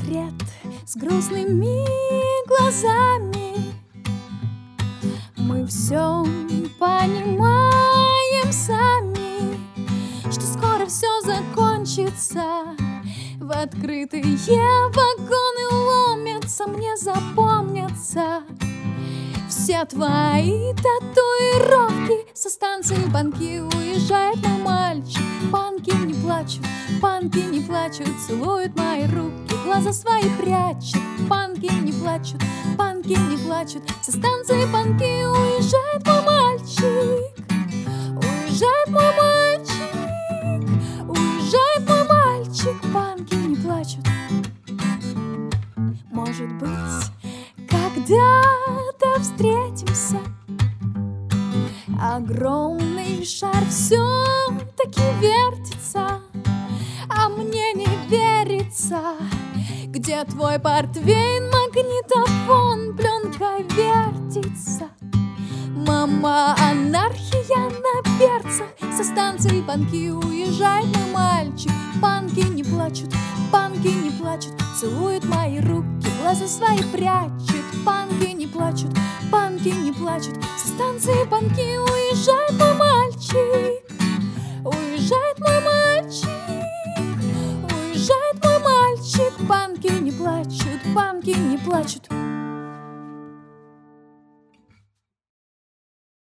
портрет с грустными глазами. Мы все понимаем сами, что скоро все закончится. В открытые вагоны ломятся, мне запомнятся все твои татуировки. Со станции Панки уезжает мой мальчик. Панки не плачут, панки не плачут, целуют мои руки, глаза свои прячут. Панки не плачут, панки не плачут. Со станции Панки уезжает мой мальчик. Уезжает мой мальчик, уезжает мой мальчик. Панки не плачут. Может быть, когда-то встретимся. Огромный шар все-таки вертится, а мне не верится. Где твой портвейн, магнитофон, пленка вертится? Мама, анархия на перцах. Со станции Панки уезжает мой мальчик. Панки не плачут, панки не плачут, целуют мои руки, глаза свои прячут. Панки не плачут, панки не плачут. Со станции Панки уезжает мой мальчик. Уезжает мой мальчик, уезжает мой мальчик. Панки не плачут, панки не плачут.